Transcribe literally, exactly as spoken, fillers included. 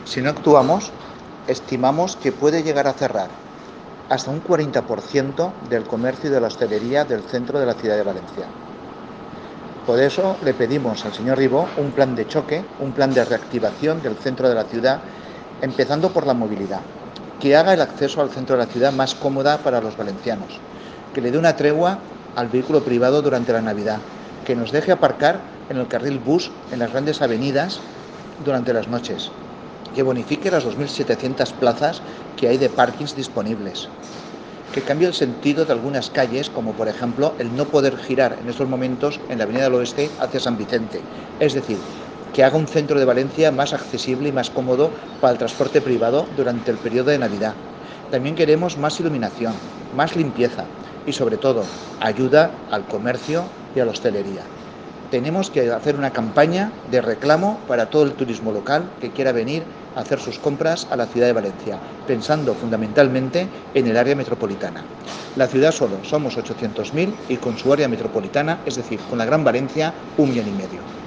Si no actuamos, estimamos que puede llegar a cerrar hasta un cuarenta por ciento del comercio y de la hostelería del centro de la ciudad de Valencia. Por eso le pedimos al señor Ribó un plan de choque, un plan de reactivación del centro de la ciudad, empezando por la movilidad, que haga el acceso al centro de la ciudad más cómoda para los valencianos, que le dé una tregua al vehículo privado durante la Navidad, que nos deje aparcar en el carril bus en las grandes avenidas durante las noches, que bonifique las dos mil setecientas plazas que hay de parkings disponibles, que cambie el sentido de algunas calles, como por ejemplo el no poder girar en estos momentos en la Avenida del Oeste hacia San Vicente. Es decir, que haga un centro de Valencia más accesible y más cómodo para el transporte privado durante el periodo de Navidad. También queremos más iluminación, más limpieza y sobre todo ayuda al comercio y a la hostelería. Tenemos que hacer una campaña de reclamo para todo el turismo local que quiera venir a hacer sus compras a la ciudad de Valencia, pensando fundamentalmente en el área metropolitana. La ciudad solo somos ochocientos mil y con su área metropolitana, es decir, con la Gran Valencia, un millón y medio.